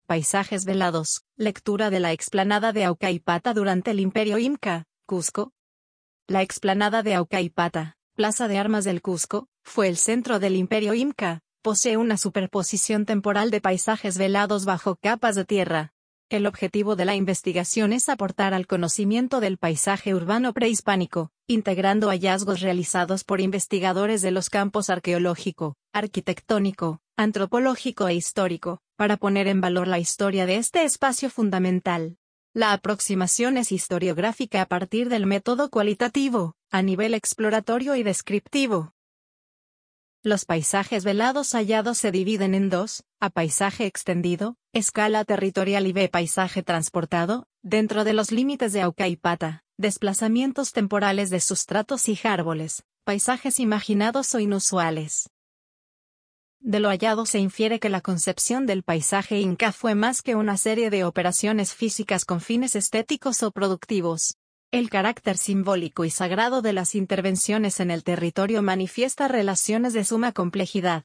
Paisajes velados, lectura de la explanada de Aucaypata durante el Imperio Inca, Cusco. La explanada de Aucaypata, Plaza de Armas del Cusco, fue el centro del Imperio Inca, posee una superposición temporal de paisajes velados bajo capas de tierra. El objetivo de la investigación es aportar al conocimiento del paisaje urbano prehispánico, integrando hallazgos realizados por investigadores de los campos arqueológico, arquitectónico, antropológico e histórico, para poner en valor la historia de este espacio fundamental. La aproximación es historiográfica a partir del método cualitativo, a nivel exploratorio y descriptivo. Los paisajes velados hallados se dividen en dos: A paisaje extendido, escala territorial, y B paisaje transportado, dentro de los límites de Aucaypata, desplazamientos temporales de sustratos y árboles, paisajes imaginados o inusuales. De lo hallado se infiere que la concepción del paisaje inca fue más que una serie de operaciones físicas con fines estéticos o productivos. El carácter simbólico y sagrado de las intervenciones en el territorio manifiesta relaciones de suma complejidad,